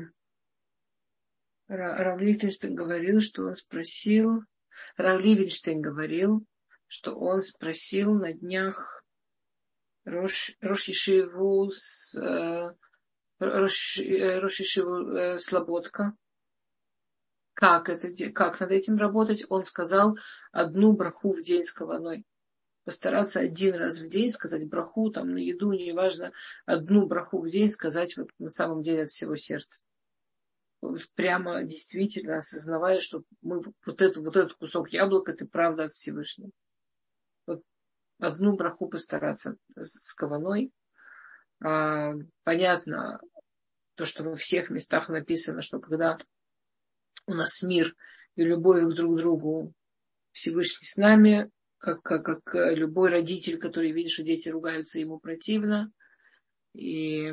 Рав Лихтенштейн говорил, что он спросил, Рав Ливенштейн говорил, что он спросил на днях Рош Ешиву с Рош Ешиву Слободка. Как, это, как над этим работать? Он сказал одну браху в день с каваной. Постараться один раз в день сказать браху, там на еду, неважно, одну браху в день сказать вот на самом деле от всего сердца. Прямо действительно осознавая, что мы, вот, это, вот этот кусок яблока, это правда от Всевышнего. Вот одну браху постараться с каваной. А, понятно, то, что во всех местах написано, что когда у нас мир и любовь друг к другу, Всевышний с нами, как, как, как любой родитель, который видит, что дети ругаются, ему противно. И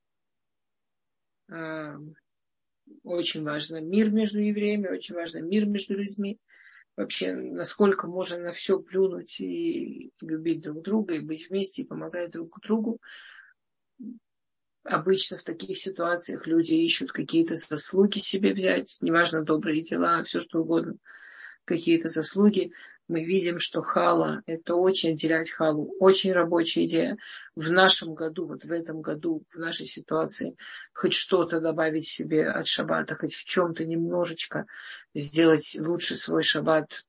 э, очень важно мир между евреями, очень важно мир между людьми. Вообще, насколько можно на все плюнуть и любить друг друга, и быть вместе, и помогать друг другу. Обычно в таких ситуациях люди ищут какие-то заслуги себе взять, неважно, добрые дела, все что угодно, какие-то заслуги. Мы видим, что хала, это очень отделять халу, очень рабочая идея. В нашем году, вот в этом году, в нашей ситуации, хоть что-то добавить себе от шаббата, хоть в чем-то немножечко сделать лучше свой шаббат,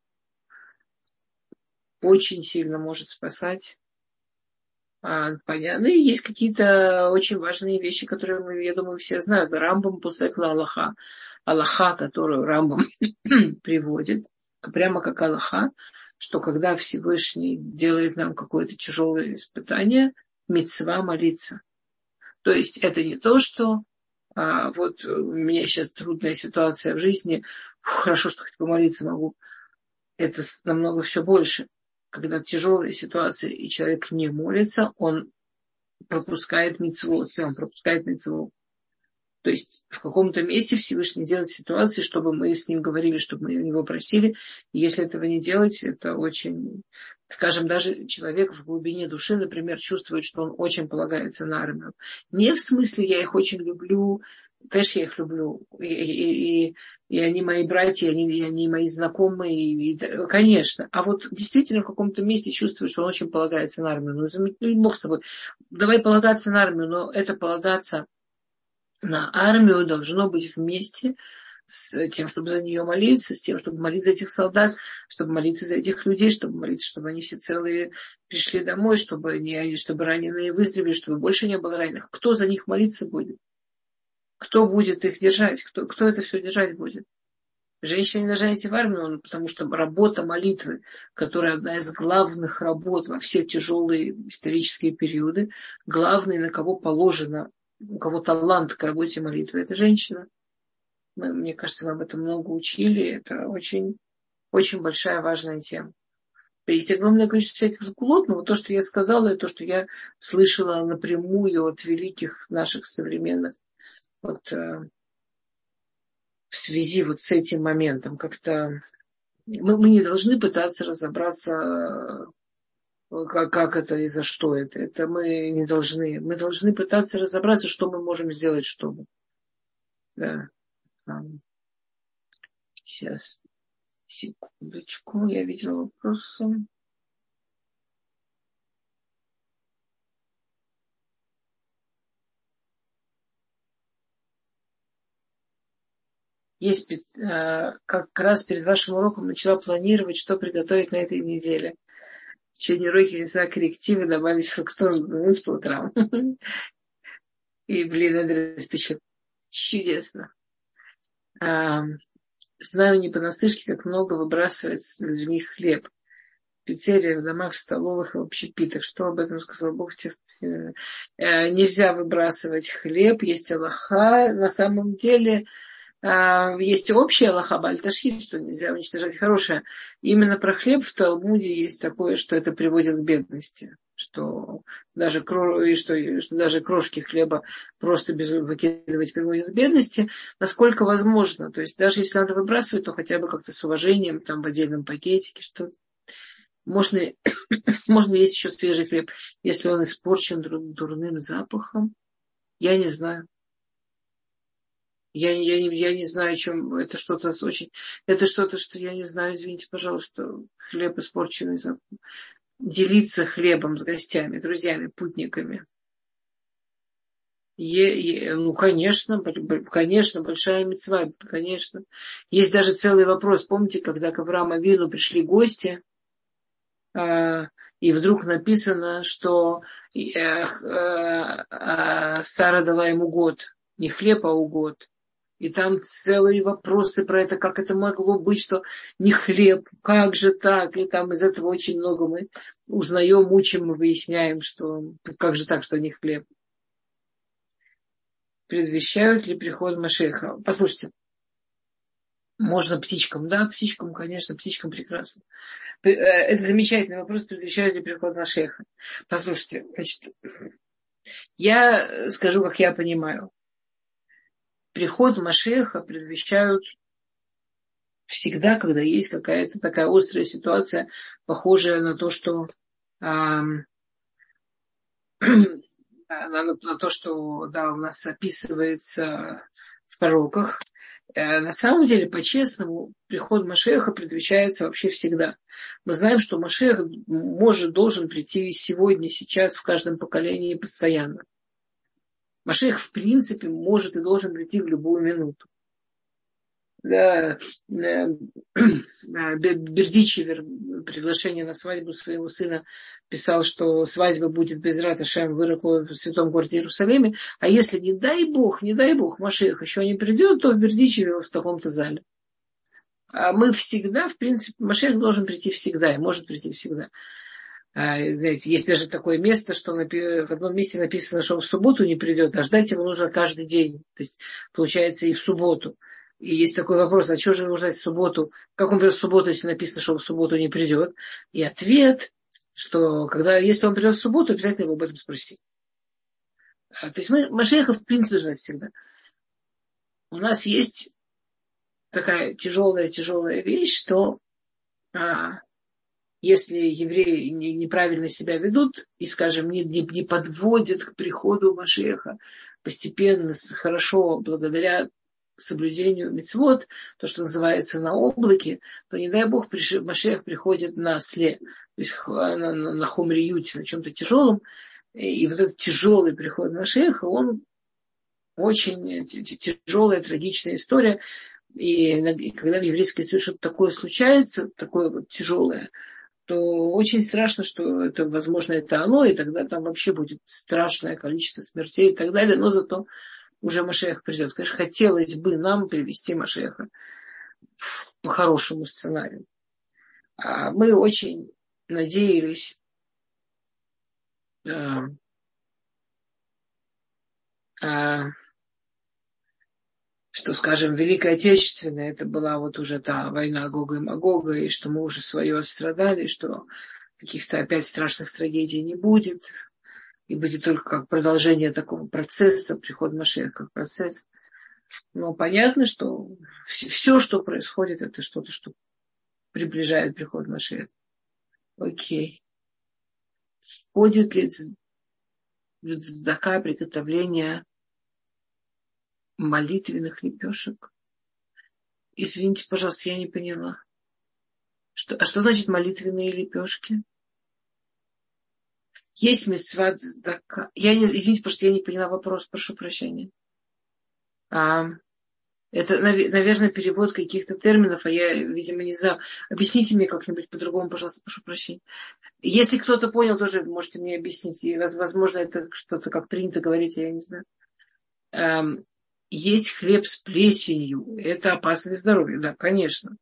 очень сильно может спасать. Понятно. И есть какие-то очень важные вещи, которые, мы, я думаю, все знают. Рамбам пусекла Аллаха. Аллаха, которую Рамбам приводит, прямо как Аллаха, что когда Всевышний делает нам какое-то тяжелое испытание, мицва молиться. То есть это не то, что а, вот у меня сейчас трудная ситуация в жизни, фу, хорошо, что хоть помолиться могу. Это намного все больше. Когда тяжелая ситуация, и человек не молится, он пропускает мицвот, он пропускает мицвот. То есть в каком-то месте Всевышний делает ситуации, чтобы мы с ним говорили, чтобы мы его просили. И если этого не делать, это очень... Скажем, даже человек в глубине души, например, чувствует, что он очень полагается на армию. Не в смысле «я их очень люблю», конечно, я их люблю, и, и, и, и они мои братья, и они, и они мои знакомые, и, и, конечно. А вот действительно в каком-то месте чувствует, что он очень полагается на армию. Ну, ну бог с тобой, давай полагаться на армию, но это полагаться на армию должно быть вместе с тем, чтобы за нее молиться, с тем, чтобы молиться за этих солдат, чтобы молиться за этих людей, чтобы молиться, чтобы они все целые пришли домой, чтобы, они, чтобы раненые выздоровели, чтобы больше не было раненых. Кто за них молиться будет? Кто будет их держать? Кто, кто это все держать будет? Женщины не должны идти в армию, потому что работа молитвы, которая одна из главных работ во все тяжелые исторические периоды, главный, на кого положено, у кого талант к работе молитвы, это женщина. Мы, мне кажется, мы об этом много учили. Это очень, очень большая важная тема. Есть огромное количество всяких сгулот, но вот то, что я сказала, и то, что я слышала напрямую от великих наших современных, вот, э, в связи вот с этим моментом, как-то мы, мы не должны пытаться разобраться, как, как это и за что это. Это мы не должны. Мы должны пытаться разобраться, что мы можем сделать, чтобы. Да. Сейчас, секундочку, я видела вопросы. Есть, как раз перед вашим уроком начала планировать, что приготовить на этой неделе. В течение урока не знаю, коррективы добавить фруктовый мусс по утрам. И, блин, это распечатать. Чудесно. Знаю не понаслышке, как много выбрасывает с людьми хлеб. В пиццериях, в домах, в столовых и в общепитах. Что об этом сказал Бог в тексте? Нельзя выбрасывать хлеб, есть алаха. На самом деле есть общая алаха баль-ташхит, что нельзя уничтожать хорошее. Именно про хлеб в Талмуде есть такое, что это приводит к бедности. что даже, и что, что даже крошки хлеба просто без, выкидывать приводит к бедности, насколько возможно. То есть даже если надо выбрасывать, то хотя бы как-то с уважением, там в отдельном пакетике, что можно, можно есть еще свежий хлеб, если он испорчен дурным запахом. Я не знаю. Я, я, я не знаю, о чем это что-то очень... Это что-то, что я не знаю, извините, пожалуйста, хлеб испорченный. Делиться хлебом с гостями, друзьями, путниками. Е, е, ну, конечно, конечно, большая мицва, конечно. Есть даже целый вопрос. Помните, когда к Аврааму Авину пришли гости, э, и вдруг написано, что э, э, э, Сара дала ему год. Не хлеб, а угод. И там целые вопросы про это, как это могло быть, что не хлеб, как же так. И там из этого очень много мы узнаем, учим, мы выясняем, что как же так, что не хлеб. Предвещают ли приход Машеха? Послушайте, можно птичкам, да, птичкам, конечно, птичкам прекрасно. Это замечательный вопрос, предвещают ли приход Машеха. Послушайте, значит, я скажу, как я понимаю. Приход Машеха предвещают всегда, когда есть какая-то такая острая ситуация, похожая на то, что а, на, на то, что да, у нас описывается в пророках. А, на самом деле, по-честному, приход Машеха предвещается вообще всегда. Мы знаем, что Машех может, должен прийти сегодня, сейчас, в каждом поколении постоянно. Машех, в принципе, может и должен прийти в любую минуту. Да, Бердичевер, приглашение на свадьбу своего сына, писал, что свадьба будет без рат Ашем в святом городе Иерусалиме. А если, не дай Бог, не дай Бог, Машех еще не придет, то в Бердичеве в таком-то зале. А мы всегда, в принципе, Машех должен прийти всегда и может прийти всегда. Знаете, есть даже такое место, что в одном месте написано, что он в субботу не придет, а ждать его нужно каждый день. То есть, получается, и в субботу. И есть такой вопрос, а что же его ждать в субботу? Как он придет в субботу, если написано, что он в субботу не придет? И ответ, что когда, если он придет в субботу, обязательно его об этом спроси. То есть Машеха, в принципе, ждать всегда. У нас есть такая тяжелая-тяжелая вещь, что а, если евреи неправильно себя ведут и, скажем, не, не, не подводят к приходу Машеха постепенно, хорошо, благодаря соблюдению мицвот, то, что называется на облаке, то, не дай Бог, Машех приходит на сле, то есть на, на, на хумриюте, на чем-то тяжелом, и вот этот тяжелый приход Машеха, он очень тяжелая, трагичная история, и, и когда в еврейской истории что-то такое случается, такое вот тяжелое, то очень страшно, что это, возможно, это оно, и тогда там вообще будет страшное количество смертей и так далее, но зато уже Машех придет. Конечно, хотелось бы нам привести Машеха по хорошему сценарию. А мы очень надеялись, а, а, что, скажем, Великая Отечественная, это была вот уже та война Гога и Магога, и что мы уже свое отстрадали, что каких-то опять страшных трагедий не будет, и будет только как продолжение такого процесса, приход Машеха как процесс. Но понятно, что все, что происходит, это что-то, что приближает приход Машеха. Окей. Входит ли в цдака приготовление молитвенных лепешек? Извините, пожалуйста, я не поняла. Что, а что значит молитвенные лепешки? Есть мицва цдака. Я не, извините, потому что я не поняла вопрос, прошу прощения. А, это, наверное, перевод каких-то терминов, а я, видимо, не знаю. Объясните мне как-нибудь по-другому, пожалуйста, прошу прощения. Если кто-то понял, тоже можете мне объяснить. И, возможно, это что-то, как принято говорить, я не знаю. А, есть хлеб с плесенью. Это опасно для здоровья, да, конечно.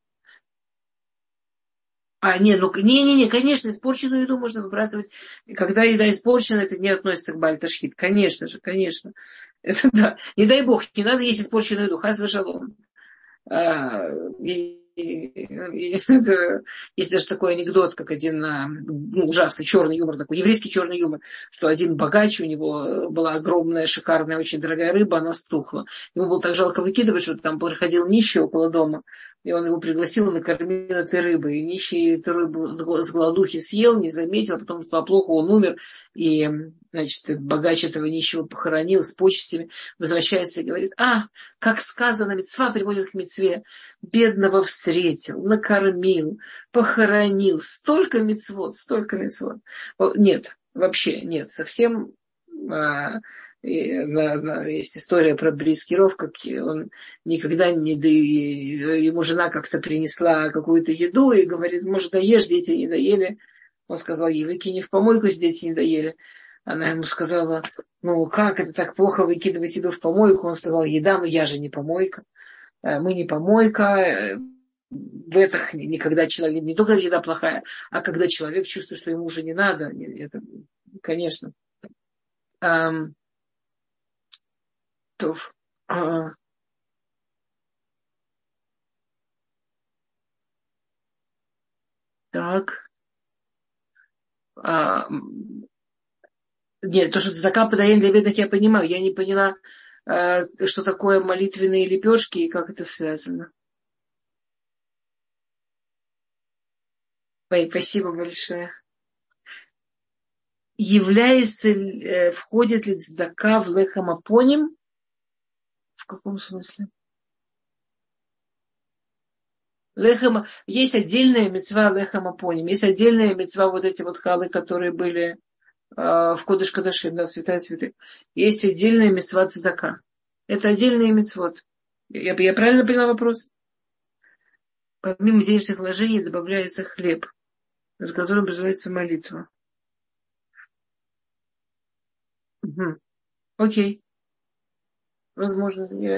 А, не, ну, не-не-не, конечно, испорченную еду можно выбрасывать. Когда еда испорчена, это не относится к бальташхит. Конечно же, конечно. Это да. Не дай бог, не надо есть испорченную еду. Хас вешалом. и это, есть даже такой анекдот, как один ну, ужасный черный юмор, такой еврейский черный юмор, что один богач, у него была огромная, шикарная, очень дорогая рыба, она стухла. Ему было так жалко выкидывать, что там проходил нищий около дома, и он его пригласил и накормил этой рыбой. И нищий эту рыбу с голодухи съел, не заметил, потом стало плохо, он умер, и, значит, богач этого нищего похоронил с почестями, возвращается и говорит: а, как сказано, мицва приводит к мицве, бедного встретил, накормил, похоронил, столько мицвот, столько мицвот. Нет, вообще нет, совсем. И, на, на, есть история про Брискиров, как он никогда не... Да, ему жена как-то принесла какую-то еду и говорит: может, доешь, дети не доели. Он сказал ей: выкини в помойку, если дети не доели. Она ему сказала: ну как это так плохо выкидывать еду в помойку? Он сказал ей: да, но я же не помойка. Мы не помойка. В этом никогда человек... Не только еда плохая, а когда человек чувствует, что ему уже не надо. Это, конечно. А, так. А, нет, то, что цдака подаем для бедных, я понимаю. Я не поняла, а, что такое молитвенные лепешки и как это связано. Ой, спасибо большое. Является, э, входит ли цдака в лехамапоним? В каком смысле? Лехам, есть отдельная мицва лехамапоним, есть отдельная мицва вот эти вот халы, которые были э, в Кодеш Кодашим, да, в Святая Святых. Есть отдельная мицва цдака. Это отдельный мицвот. Я, я правильно поняла вопрос? Помимо денежных вложений добавляется хлеб, над которым называется молитва. Угу. Окей. Возможно, я...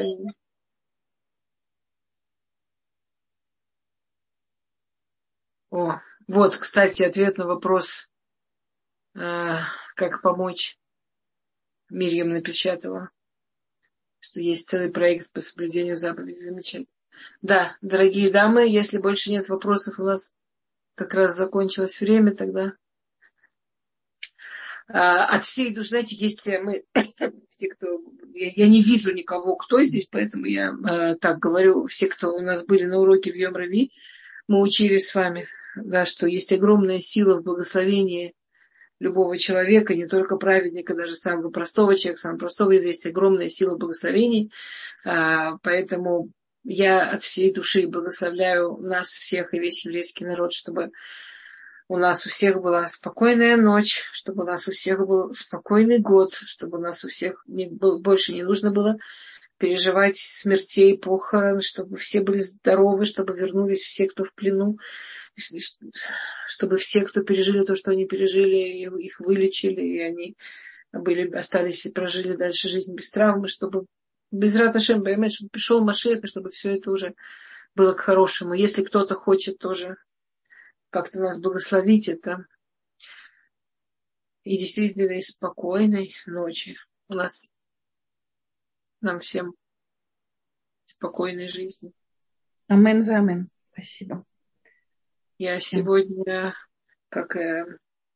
О, вот, кстати, ответ на вопрос, э, как помочь. Мирьям напечатала, что есть целый проект по соблюдению заповедей. Замечательно. Да, дорогие дамы, если больше нет вопросов, у нас как раз закончилось время тогда. А, от всей души, знаете, есть мы, те, кто, я, я не вижу никого, кто здесь, поэтому я а, так говорю, все, кто у нас были на уроке в Йом Рави, мы учились с вами, да, что есть огромная сила в благословении любого человека, не только праведника, даже самого простого человека, самого простого еврея, есть огромная сила благословений, а, поэтому я от всей души благословляю нас всех и весь еврейский народ, чтобы у нас у всех была спокойная ночь, чтобы у нас у всех был спокойный год, чтобы у нас у всех не, был, больше не нужно было переживать смертей, похорон, чтобы все были здоровы, чтобы вернулись все, кто в плену, чтобы все, кто пережили то, что они пережили, их вылечили, и они были, остались и прожили дальше жизнь без травмы, чтобы без рат Ашем, понимаете, чтобы пришел Машиах, и чтобы все это уже было к хорошему. Если кто-то хочет тоже как-то нас благословить, это и действительно и спокойной ночи. У нас нам всем спокойной жизни. Амен, амен. Спасибо. Я сегодня, как э,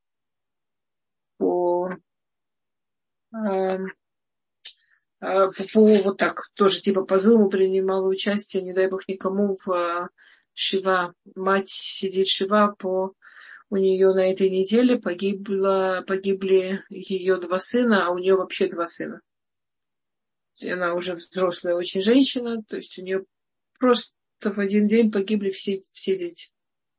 по, э, по, по вот так, тоже типа по зуму принимала участие, не дай бог никому, в э, Шива. Мать сидит Шива, по, у нее на этой неделе погибло, погибли ее два сына, а у нее вообще два сына. Она уже взрослая очень женщина, то есть у нее просто в один день погибли все, все дети.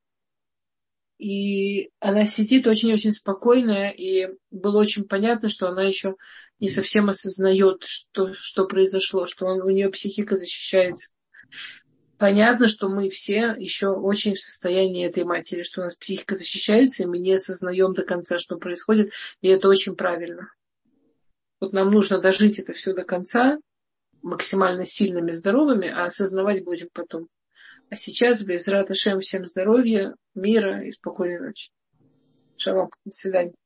И она сидит очень-очень спокойная, и было очень понятно, что она еще не совсем осознает, что, что произошло, что он, у нее психика защищается. Понятно, что мы все еще очень в состоянии этой матери, что у нас психика защищается, и мы не осознаем до конца, что происходит, и это очень правильно. Вот нам нужно дожить это все до конца, максимально сильными, здоровыми, а осознавать будем потом. А сейчас, без рат Ашем, всем здоровья, мира и спокойной ночи. Шалом. До свидания.